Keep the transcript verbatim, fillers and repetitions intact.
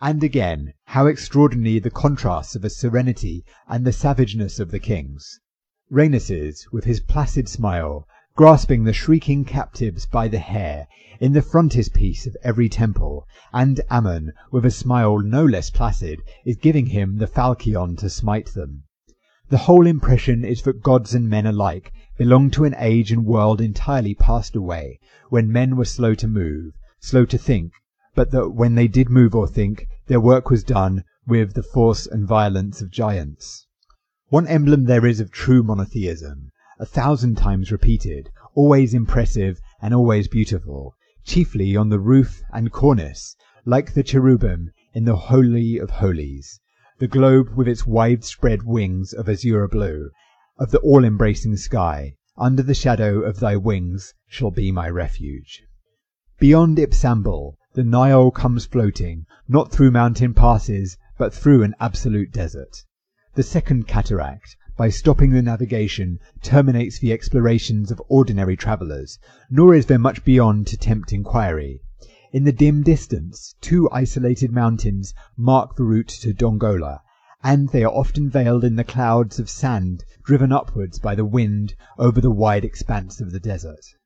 And again, how extraordinary the contrasts of a serenity and the savageness of the kings. Rhaenus, with his placid smile, grasping the shrieking captives by the hair in the frontispiece of every temple, and Ammon, with a smile no less placid, is giving him the falchion to smite them. The whole impression is that gods and men alike belong to an age and world entirely passed away, when men were slow to move, slow to think, but that when they did move or think, their work was done with the force and violence of giants. One emblem there is of true monotheism, a thousand times repeated, always impressive and always beautiful, chiefly on the roof and cornice, like the cherubim in the Holy of Holies, the globe with its wide-spread wings of azure blue, of the all-embracing sky. Under the shadow of thy wings shall be my refuge. Beyond Ipsambul, the Nile comes floating, not through mountain passes, but through an absolute desert. The second cataract, by stopping the navigation, terminates the explorations of ordinary travellers, nor is there much beyond to tempt inquiry. In the dim distance, two isolated mountains mark the route to Dongola, and they are often veiled in the clouds of sand driven upwards by the wind over the wide expanse of the desert.